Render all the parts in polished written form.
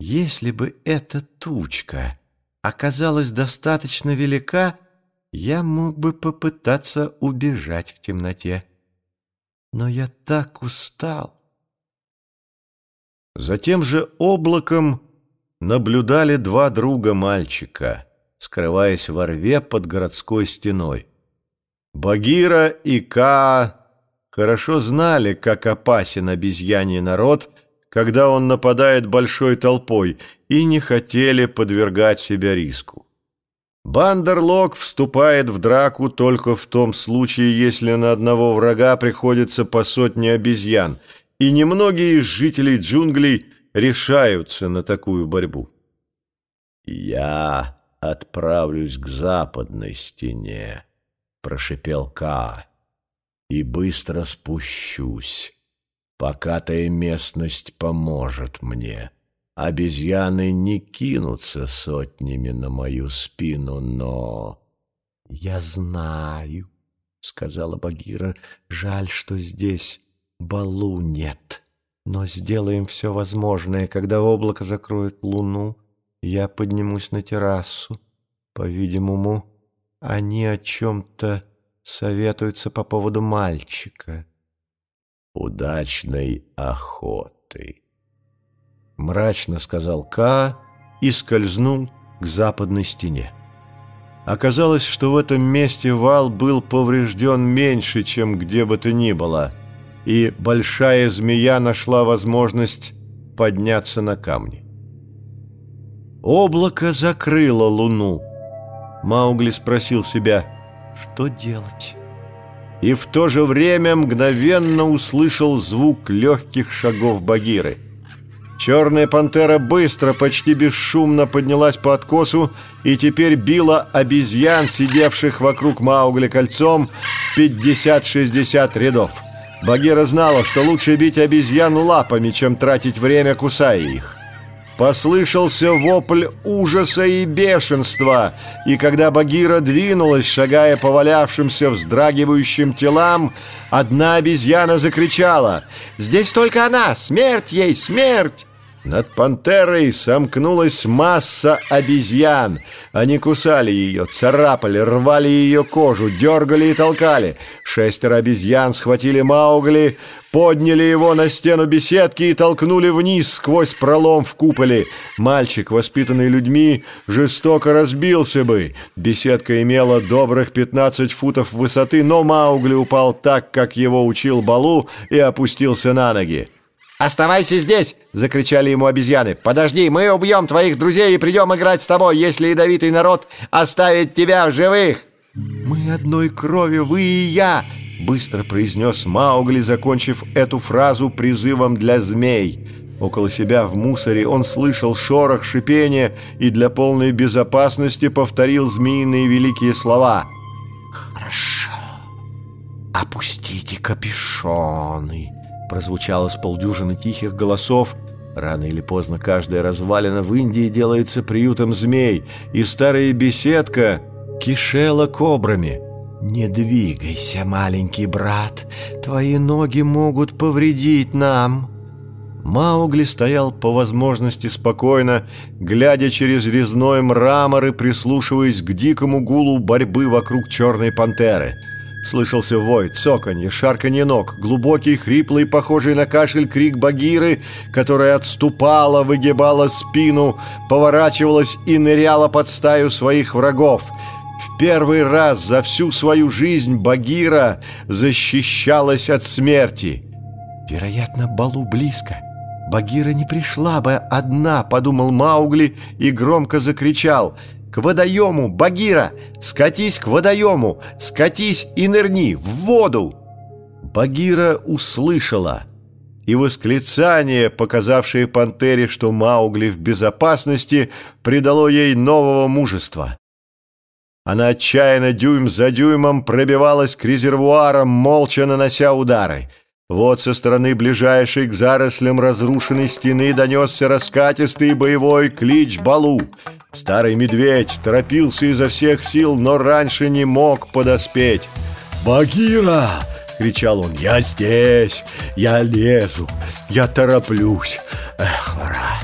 Если бы эта тучка оказалась достаточно велика, я мог бы попытаться убежать в темноте. Но я так устал. За тем же облаком наблюдали два друга мальчика, скрываясь во рве под городской стеной. Багира и Каа хорошо знали, как опасен обезьяний народ, когда он нападает большой толпой, и не хотели подвергать себя риску. Бандерлог вступает в драку только в том случае, если на одного врага приходится по сотне обезьян, и немногие из жителей джунглей решаются на такую борьбу. «Я отправлюсь к западной стене», — прошипел Каа, — «и быстро спущусь. Покатая местность поможет мне. Обезьяны не кинутся сотнями на мою спину, но...» «Я знаю», — сказала Багира, — «жаль, что здесь Балу нет. Но сделаем все возможное. Когда облако закроет луну, я поднимусь на террасу. По-видимому, они о чем-то советуются по поводу мальчика». «Удачной охоты», — мрачно сказал Каа и скользнул к западной стене. Оказалось, что в этом месте вал был поврежден меньше, чем где бы то ни было, и большая змея нашла возможность подняться на камни. Облако закрыло луну. Маугли спросил себя, что делать? И в то же время мгновенно услышал звук легких шагов Багиры. Черная пантера быстро, почти бесшумно поднялась по откосу и теперь била обезьян, сидевших вокруг Маугли кольцом, в 50-60 рядов. Багира знала, что лучше бить обезьяну лапами, чем тратить время, кусая их. Послышался вопль ужаса и бешенства, и когда Багира двинулась, шагая по валявшимся вздрагивающим телам, одна обезьяна закричала: «Здесь только она! Смерть ей! Смерть!» Над пантерой сомкнулась масса обезьян. Они кусали ее, царапали, рвали ее кожу, дергали и толкали. 6 обезьян схватили Маугли, подняли его на стену беседки и толкнули вниз сквозь пролом в куполе. Мальчик, воспитанный людьми, жестоко разбился бы. Беседка имела добрых 15 футов высоты, но Маугли упал так, как его учил Балу, и опустился на ноги. «Оставайся здесь!» — закричали ему обезьяны. «Подожди, мы убьем твоих друзей и придем играть с тобой, если ядовитый народ оставит тебя в живых!» «Мы одной крови, вы и я!» — быстро произнес Маугли, закончив эту фразу призывом для змей. Около себя в мусоре он слышал шорох, шипение и для полной безопасности повторил змеиные великие слова. «Хорошо, опустите капюшоны!» Прозвучало с полдюжины тихих голосов. Рано или поздно каждая развалина в Индии делается приютом змей, и старая беседка кишела кобрами. «Не двигайся, маленький брат, твои ноги могут повредить нам». Маугли стоял по возможности спокойно, глядя через резной мрамор и прислушиваясь к дикому гулу борьбы вокруг черной пантеры. Слышался вой, цоканье, шарканье ног, глубокий, хриплый, похожий на кашель крик Багиры, которая отступала, выгибала спину, поворачивалась и ныряла под стаю своих врагов. В первый раз за всю свою жизнь Багира защищалась от смерти. «Вероятно, Балу близко. Багира не пришла бы одна», — подумал Маугли и громко закричал: «К водоему, Багира! Скатись к водоему! Скатись и нырни в воду!» Багира услышала, и восклицание, показавшее пантере, что Маугли в безопасности, придало ей нового мужества. Она отчаянно дюйм за дюймом пробивалась к резервуарам, молча нанося удары. Вот со стороны ближайшей к зарослям разрушенной стены донесся раскатистый боевой клич Балу. Старый медведь торопился изо всех сил, но раньше не мог подоспеть. «Багира!» — кричал он. «Я здесь! Я лезу! Я тороплюсь! Эх, брат,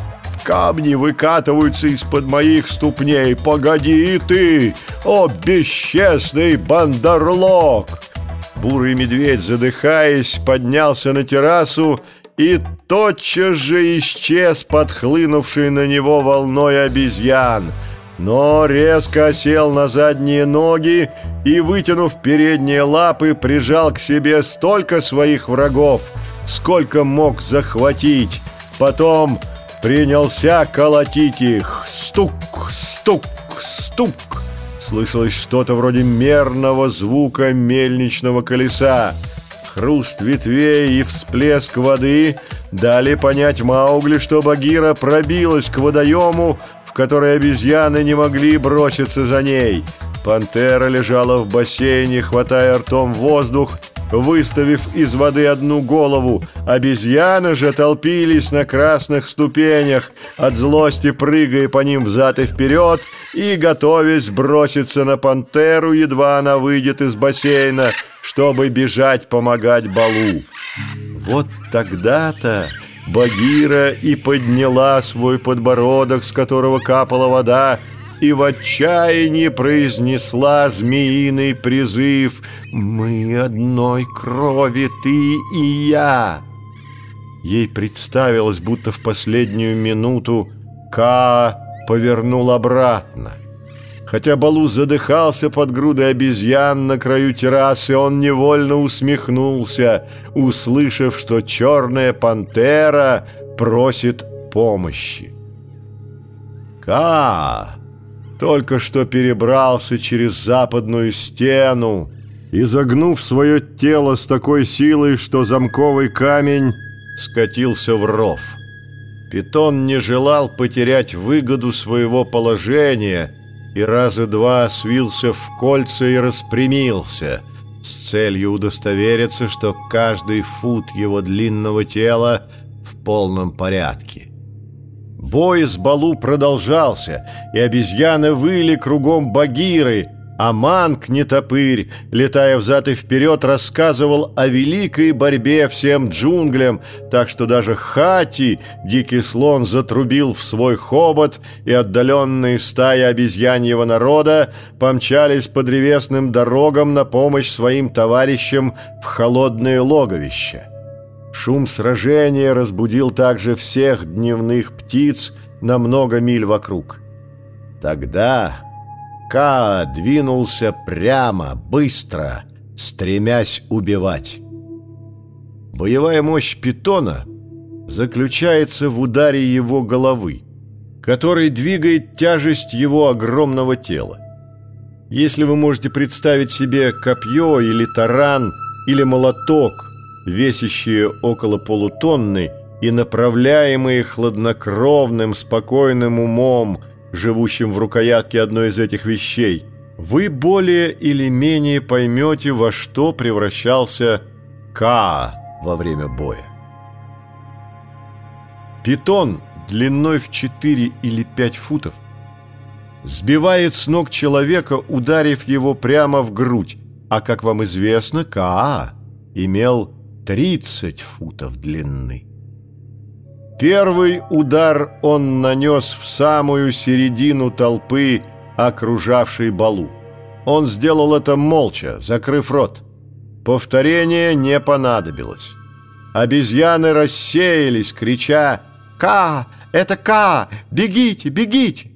камни выкатываются из-под моих ступней. Погоди и ты, о бесчестный бандерлог!» Бурый медведь, задыхаясь, поднялся на террасу и тотчас же исчез под хлынувшей на него волной обезьян, но резко осел на задние ноги и, вытянув передние лапы, прижал к себе столько своих врагов, сколько мог захватить. Потом принялся колотить их. Стук, стук, стук. Слышалось что-то вроде мерного звука мельничного колеса. Хруст ветвей и всплеск воды дали понять Маугли, что Багира пробилась к водоему, в который обезьяны не могли броситься за ней. Пантера лежала в бассейне, хватая ртом воздух, выставив из воды одну голову. Обезьяны же толпились на красных ступенях, от злости прыгая по ним взад и вперед и готовясь броситься на пантеру, едва она выйдет из бассейна, чтобы бежать помогать Балу. Вот тогда-то Багира и подняла свой подбородок, с которого капала вода, и в отчаянии произнесла змеиный призыв: «Мы одной крови, ты и я». Ей представилось, будто в последнюю минуту Каа повернул обратно. Хотя Балу задыхался под грудой обезьян на краю террасы, он невольно усмехнулся, услышав, что черная пантера просит помощи. Каа только что перебрался через западную стену, изогнув свое тело с такой силой, что замковый камень скатился в ров. Питон не желал потерять выгоду своего положения и раза два свился в кольца и распрямился, с целью удостовериться, что каждый фут его длинного тела в полном порядке. Бой с Балу продолжался, и обезьяны выли кругом Багиры, а Манг-нетопырь, летая взад и вперед, рассказывал о великой борьбе всем джунглям, так что даже Хати, дикий слон, затрубил в свой хобот, и отдаленные стаи обезьяньего народа помчались по древесным дорогам на помощь своим товарищам в холодное логовище. Шум сражения разбудил также всех дневных птиц на много миль вокруг. Тогда Каа двинулся прямо, быстро, стремясь убивать. Боевая мощь питона заключается в ударе его головы, который двигает тяжесть его огромного тела. Если вы можете представить себе копье или таран или молоток, весящие около полутонны и направляемые хладнокровным, спокойным умом, живущим в рукоятке одной из этих вещей, вы более или менее поймете, во что превращался Каа во время боя. Питон длиной в 4 или 5 футов сбивает с ног человека, ударив его прямо в грудь, а, как вам известно, Каа имел 30 футов длины. Первый удар он нанес в самую середину толпы, окружавшей Балу. Он сделал это молча, закрыв рот. Повторение не понадобилось. Обезьяны рассеялись, крича: «Каа! Это Каа! Бегите, бегите!»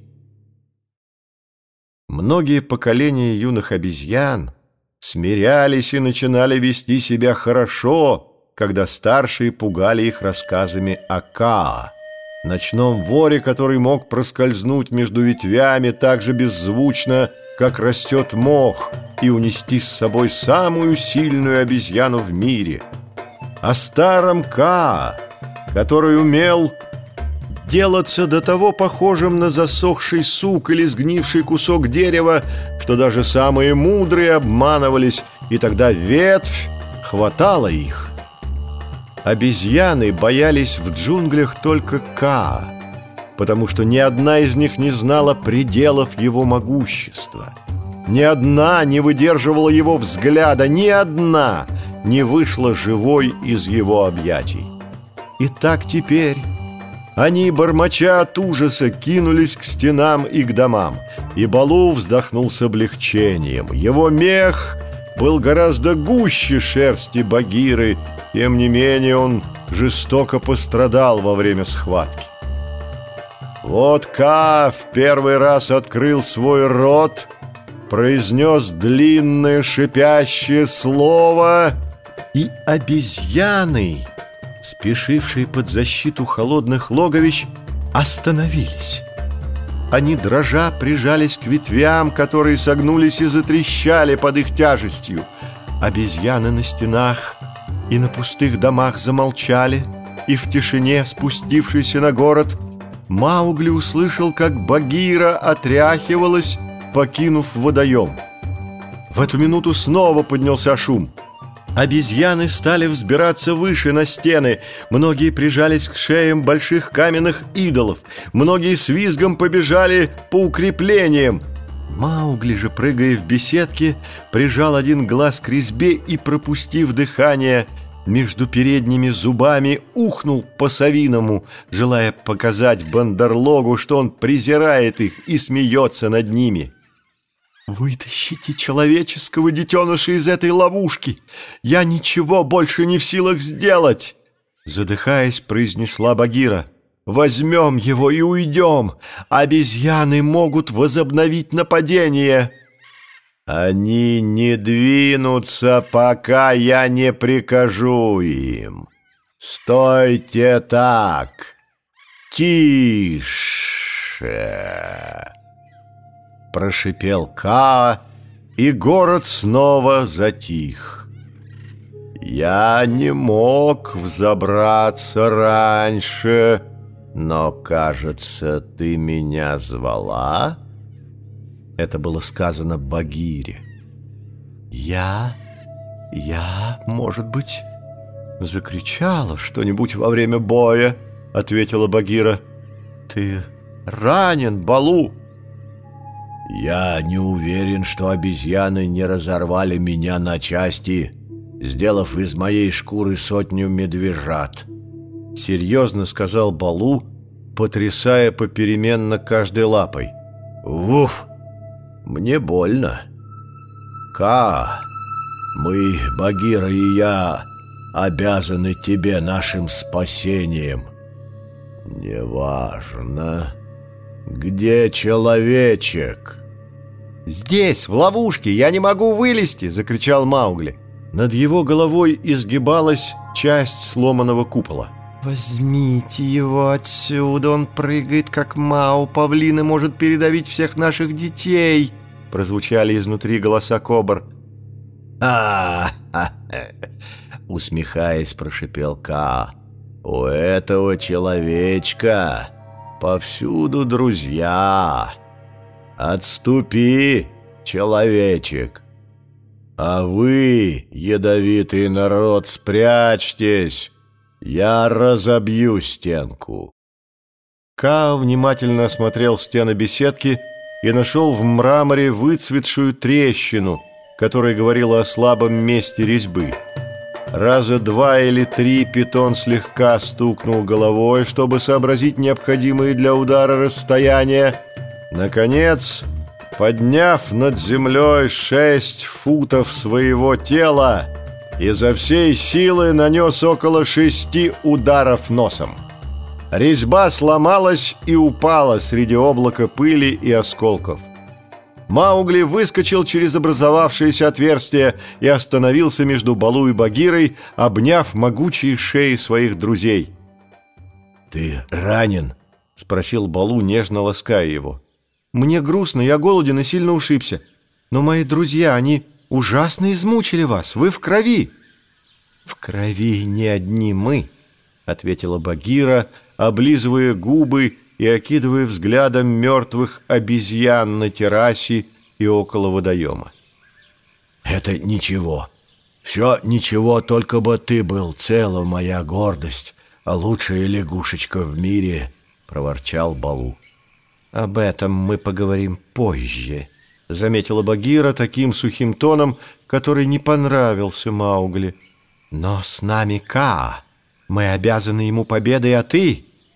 Многие поколения юных обезьян смирялись и начинали вести себя хорошо, когда старшие пугали их рассказами о Каа, ночном воре, который мог проскользнуть между ветвями так же беззвучно, как растет мох, и унести с собой самую сильную обезьяну в мире, о старом Каа, который умел делаться до того похожим на засохший сук или сгнивший кусок дерева, что даже самые мудрые обманывались, и тогда ветвь хватала их. Обезьяны боялись в джунглях только Каа, потому что ни одна из них не знала пределов его могущества. Ни одна не выдерживала его взгляда, ни одна не вышла живой из его объятий. И так теперь Они, бормоча от ужаса, кинулись к стенам и к домам. И Балу вздохнул с облегчением. Его мех был гораздо гуще шерсти Багиры. Тем не менее он жестоко пострадал во время схватки. Вот Ка в первый раз открыл свой рот, произнес длинное шипящее слово, и обезьяны, спешившие под защиту холодных логовищ, остановились. Они, дрожа, прижались к ветвям, которые согнулись и затрещали под их тяжестью. Обезьяны на стенах и на пустых домах замолчали, и в тишине, спустившейся на город, Маугли услышал, как Багира отряхивалась, покинув водоем. В эту минуту снова поднялся шум. Обезьяны стали взбираться выше на стены. Многие прижались к шеям больших каменных идолов. Многие с визгом побежали по укреплениям. Маугли же, прыгая в беседке, прижал один глаз к резьбе и, пропустив дыхание, между передними зубами ухнул по-совиному, желая показать Бандерлогу, что он презирает их и смеется над ними. «Вытащите человеческого детеныша из этой ловушки! Я ничего больше не в силах сделать!» Задыхаясь, произнесла Багира. «Возьмем его и уйдем! Обезьяны могут возобновить нападение!» «Они не двинутся, пока я не прикажу им! Стойте так! Тише!» Прошипел Ка, и город снова затих. «Я не мог взобраться раньше, но, кажется, ты меня звала?» Это было сказано Багире. Я, может быть, закричала что-нибудь во время боя», — ответила Багира. «Ты ранен, Балу?» «Я не уверен, что обезьяны не разорвали меня на части, сделав из моей шкуры 100 медвежат», — серьезно сказал Балу, потрясая попеременно каждой лапой. «Уф! Мне больно. Ка, мы, Багира и я, обязаны тебе нашим спасением». «Неважно. Где человечек?» «Здесь, в ловушке, я не могу вылезти!» — закричал Маугли. Над его головой изгибалась часть сломанного купола. «Возьмите его отсюда, он прыгает, как Мау, павлин, и может передавить всех наших детей!» — прозвучали изнутри голоса кобр. Усмехаясь, прошипел Ка. «У этого человечка повсюду друзья. Отступи, человечек. А вы, ядовитый народ, спрячьтесь. Я разобью стенку». Ка внимательно осмотрел стены беседки и нашел в мраморе выцветшую трещину, которая говорила о слабом месте резьбы. Раза 2 или 3 питон слегка стукнул головой, чтобы сообразить необходимые для удара расстояния. Наконец, подняв над землей 6 футов своего тела, изо всей силы нанес около 6 ударов носом. Резьба сломалась и упала среди облака пыли и осколков. Маугли выскочил через образовавшееся отверстие и остановился между Балу и Багирой, обняв могучие шеи своих друзей. «Ты ранен?» — спросил Балу, нежно лаская его. «Мне грустно, я голоден и сильно ушибся. Но мои друзья, они ужасно измучили вас, вы в крови». «В крови не одни мы», — ответила Багира, облизывая губы и окидывая взглядом мертвых обезьян на террасе и около водоема. «Это ничего. Все ничего, только бы ты был цела, моя гордость, а лучшая лягушечка в мире», — проворчал Балу. «Об этом мы поговорим позже», — заметила Багира таким сухим тоном, который не понравился Маугли. «Но с нами Ка. Мы обязаны ему победой, а ты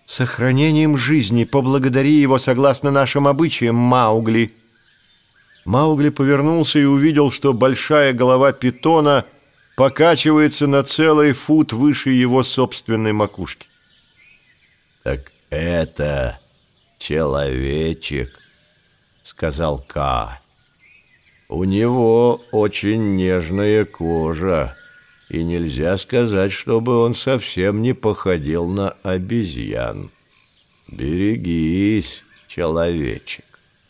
сохранением жизни. Поблагодари его согласно нашим обычаям, Маугли». Маугли повернулся и увидел, что большая голова питона покачивается на целый фут выше его собственной макушки. «Так это человечек», — сказал Ка. «У него очень нежная кожа, и нельзя сказать, чтобы он совсем не походил на обезьян. Берегись, человечек.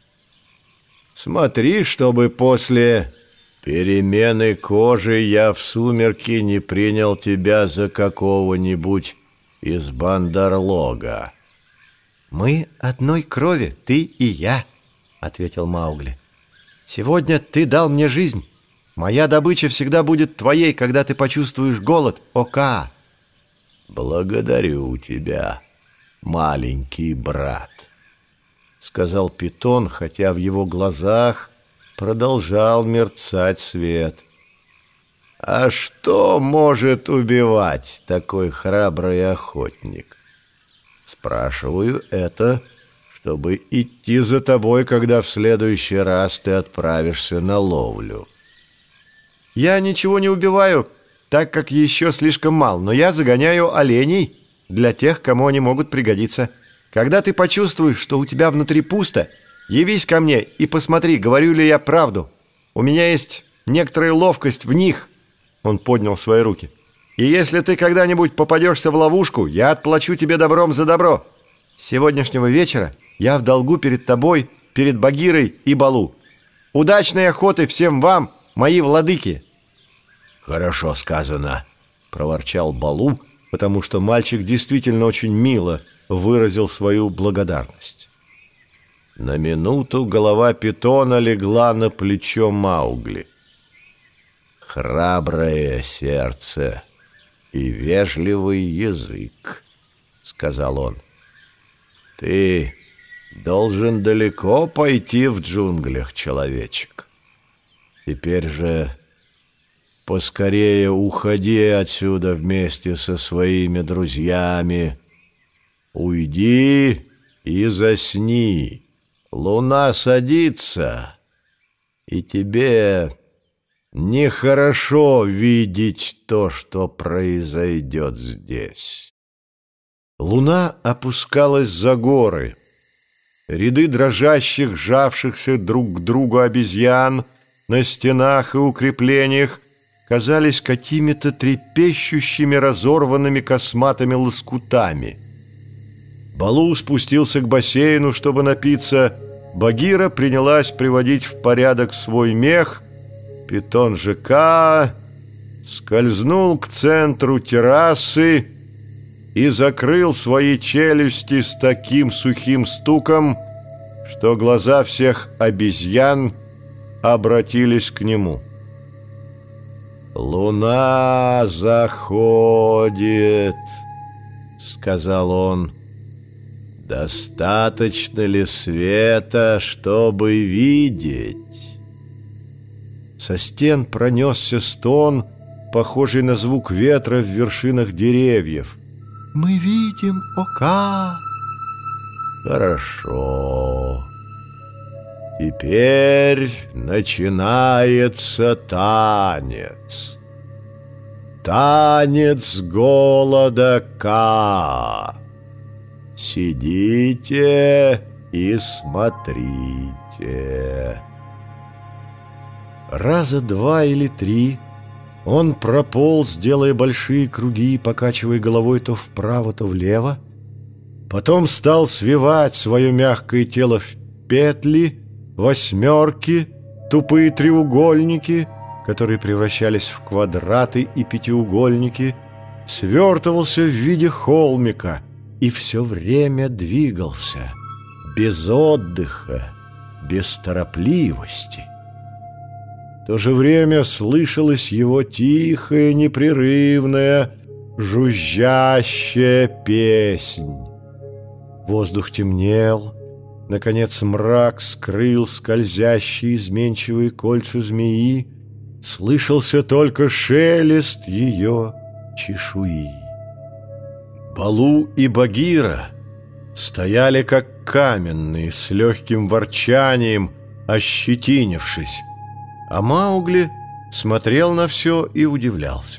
Смотри, чтобы после перемены кожи я в сумерки не принял тебя за какого-нибудь из Бандарлога». «Мы одной крови, ты и я», — ответил Маугли. «Сегодня ты дал мне жизнь. Моя добыча всегда будет твоей, когда ты почувствуешь голод, о Ка». «Благодарю тебя, маленький брат», — сказал питон, хотя в его глазах продолжал мерцать свет. «А что может убивать такой храбрый охотник? Спрашиваю это, чтобы идти за тобой, когда в следующий раз ты отправишься на ловлю». «Я ничего не убиваю, так как еще слишком мал, но я загоняю оленей для тех, кому они могут пригодиться. Когда ты почувствуешь, что у тебя внутри пусто, явись ко мне и посмотри, говорю ли я правду. У меня есть некоторая ловкость в них». Он поднял свои руки. «И если ты когда-нибудь попадешься в ловушку, я отплачу тебе добром за добро. С сегодняшнего вечера я в долгу перед тобой, перед Багирой и Балу. Удачной охоты всем вам, мои владыки!» «Хорошо сказано», — проворчал Балу, потому что мальчик действительно очень мило выразил свою благодарность. На минуту голова питона легла на плечо Маугли. «Храброе сердце и вежливый язык», — сказал он. «Ты должен далеко пойти в джунглях, человечек. Теперь же поскорее уходи отсюда вместе со своими друзьями. Уйди и засни. Луна садится, и тебе нехорошо видеть то, что произойдет здесь». Луна опускалась за горы. Ряды дрожащих, сжавшихся друг к другу обезьян на стенах и укреплениях казались какими-то трепещущими, разорванными косматыми лоскутами. Балу спустился к бассейну, чтобы напиться. Багира принялась приводить в порядок свой мех. Питон же Ка скользнул к центру террасы и закрыл свои челюсти с таким сухим стуком, что глаза всех обезьян обратились к нему. «Луна заходит», — сказал он. «Достаточно ли света, чтобы видеть?» Со стен пронесся стон, похожий на звук ветра в вершинах деревьев. «Мы видим, о Ка!» «Хорошо. Теперь начинается танец. Танец голода Ка. Сидите и смотрите». Раза два или три он прополз, делая большие круги, покачивая головой то вправо, то влево. Потом стал свивать свое мягкое тело в петли, восьмерки, тупые треугольники, которые превращались в квадраты и пятиугольники, свертывался в виде холмика и все время двигался, без отдыха, без торопливости. В то же время слышалась его тихая, непрерывная, жужжащая песнь. Воздух темнел, наконец мрак скрыл скользящие изменчивые кольца змеи, слышался только шелест ее чешуи. Балу и Багира стояли как каменные, с легким ворчанием, ощетинившись. А Маугли смотрел на все и удивлялся.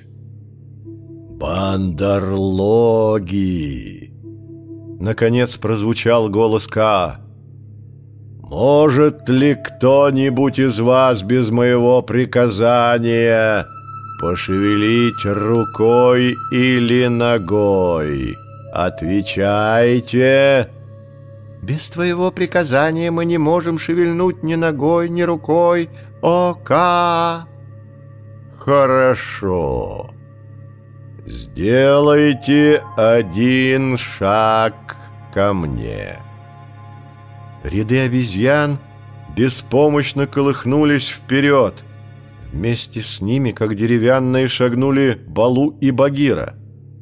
«Бандарлоги!» Наконец прозвучал голос Каа. «Может ли кто-нибудь из вас без моего приказания пошевелить рукой или ногой? Отвечайте!» «Без твоего приказания мы не можем шевельнуть ни ногой, ни рукой, о Каа!» «Хорошо. Сделайте один шаг ко мне». Ряды обезьян беспомощно колыхнулись вперед. Вместе с ними, как деревянные, шагнули Балу и Багира.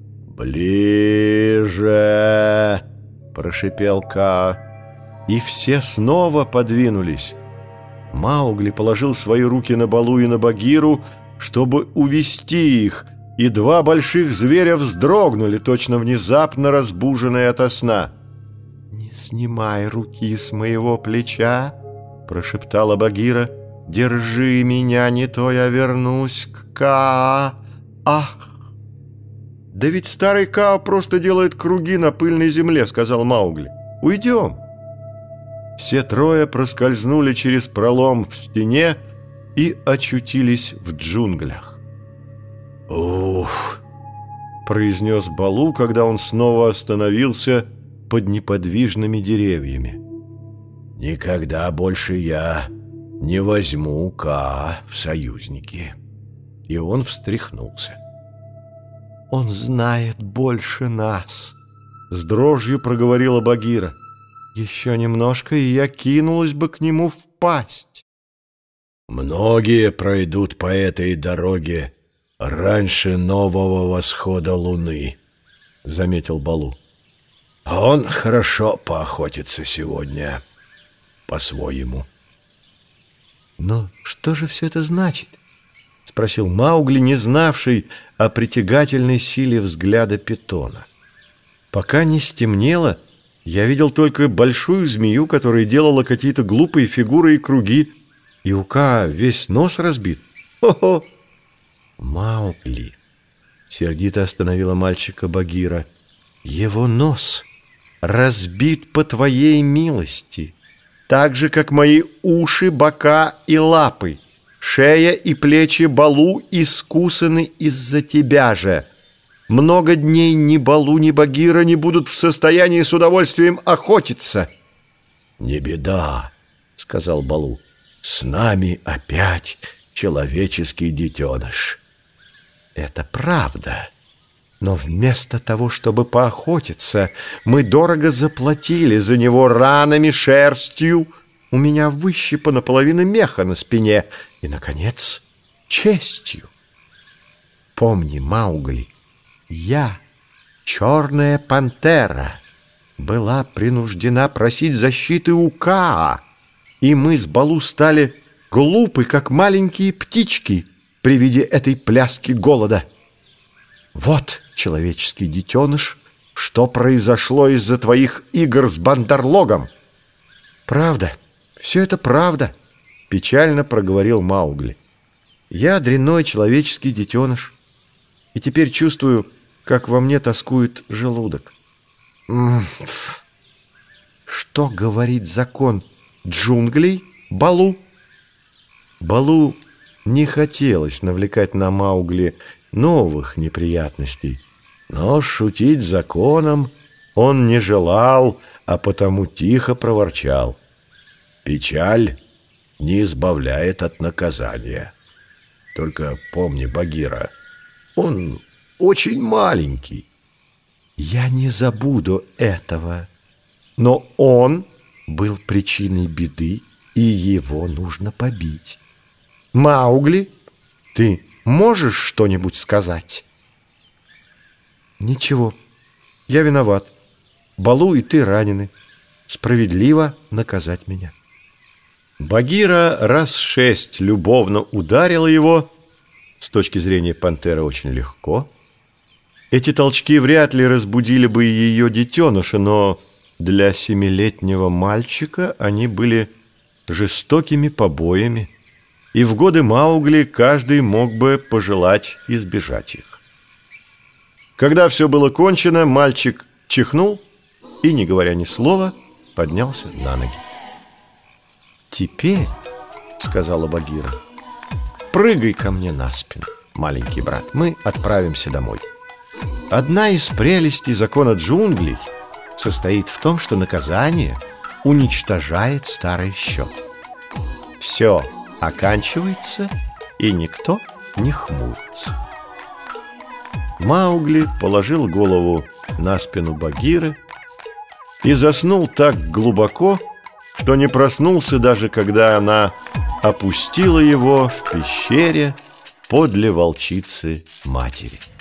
«Ближе!» — прошипел Каа. И все снова подвинулись. Маугли положил свои руки на Балу и на Багиру, чтобы увести их, и два больших зверя вздрогнули, точно внезапно разбуженные ото сна. «Не снимай руки с моего плеча», — прошептала Багира. «Держи меня, не то я вернусь к Каа. Ах!» «Да ведь старый Каа просто делает круги на пыльной земле», — сказал Маугли. «Уйдем». Все трое проскользнули через пролом в стене и очутились в джунглях. «Ух!» — произнес Балу, когда он снова остановился под неподвижными деревьями. «Никогда больше я не возьму Каа в союзники». И он встряхнулся. «Он знает больше нас», — с дрожью проговорила Багира. «Еще немножко, и я кинулась бы к нему в пасть». «Многие пройдут по этой дороге раньше нового восхода луны», — заметил Балу. «А он хорошо поохотится сегодня, по-своему». «Но что же все это значит?» — спросил Маугли, не знавший о притягательной силе взгляда питона. «Пока не стемнело, я видел только большую змею, которая делала какие-то глупые фигуры и круги, и у Каа весь нос разбит. Хо-хо!» «Маугли!» — сердито остановила мальчика Багира. «Его нос разбит по твоей милости, так же, как мои уши, бока и лапы. Шея и плечи Балу искусаны из-за тебя же. Много дней ни Балу, ни Багира не будут в состоянии с удовольствием охотиться». «Не беда», — сказал Балу. «С нами опять человеческий детеныш». «Это правда. Но вместо того, чтобы поохотиться, мы дорого заплатили за него ранами, шерстью. У меня выщипана половина меха на спине. И, наконец, честью. Помни, Маугли, я, черная пантера, была принуждена просить защиты у Каа, и мы с Балу стали глупы, как маленькие птички при виде этой пляски голода. Вот, человеческий детеныш, что произошло из-за твоих игр с Бандарлогом». «Правда, все это правда», — печально проговорил Маугли. «Я дрянной человеческий детеныш, и теперь чувствую, как во мне тоскует желудок». «Что говорит закон джунглей, Балу?» Балу не хотелось навлекать на Маугли новых неприятностей, но шутить законом он не желал, а потому тихо проворчал: «Печаль не избавляет от наказания. Только помни, Багира, он очень маленький». «Я не забуду этого, но он был причиной беды, и его нужно побить. Маугли, ты можешь что-нибудь сказать?» «Ничего, я виноват. Балу и ты ранены. Справедливо наказать меня». Багира раз 6 любовно ударила его, с точки зрения пантеры очень легко. Эти толчки вряд ли разбудили бы ее детеныша, но для 7-летнего мальчика они были жестокими побоями, и в годы Маугли каждый мог бы пожелать избежать их. Когда все было кончено, мальчик чихнул и, не говоря ни слова, поднялся на ноги. «Теперь, — сказала Багира, — прыгай ко мне на спину, маленький брат, мы отправимся домой. Одна из прелестей закона джунглей состоит в том, что наказание уничтожает старый счет. Все оканчивается, и никто не хмурится». Маугли положил голову на спину Багиры и заснул так глубоко, что не проснулся даже когда она опустила его в пещере подле волчицы матери.